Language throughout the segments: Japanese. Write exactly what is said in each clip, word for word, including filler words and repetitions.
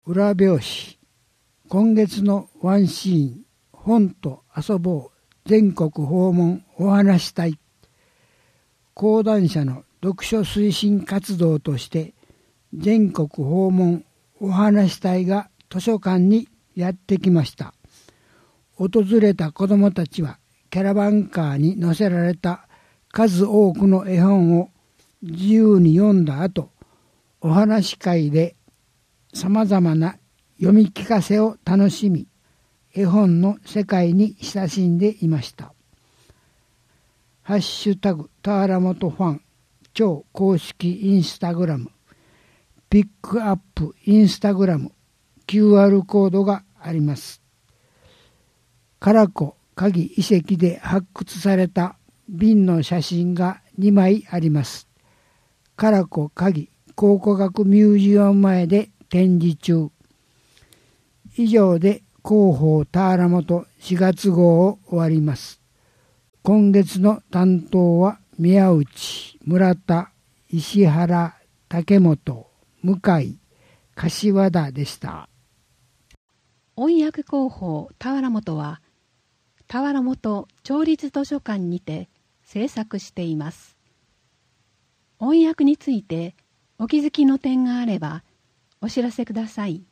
裏表紙。今月のワンシーン、本と遊ぼう全国訪問お話し会。講談社の読書推進活動として全国訪問お話し会が図書館にやってきました。訪れた子どもたちはキャラバンカーに載せられた数多くの絵本を自由に読んだ後、お話し会でさまざまな読み聞かせを楽しみ、絵本の世界に親しんでいました。ハッシュタグ田原本ファン超公式インスタグラム、ピックアップインスタグラム キューアール コードがあります。唐子鍵遺跡で発掘された瓶の写真がにまいあります。唐子鍵考古学ミュージアム前で展示中。以上で広報田原本しがつ号を終わります。今月の担当は宮内、村田、石原、竹本、向井、柏田でした。 音訳広報田原本は田原本町立図書館にて制作しています。音訳についてお気づきの点があればお知らせください。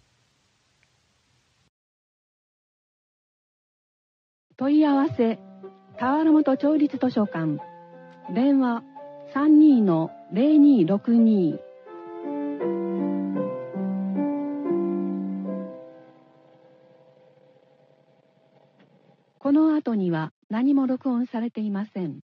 問い合わせ田原本町立図書館、電話 さんにーのぜろにーろくにー。この後には何も録音されていません。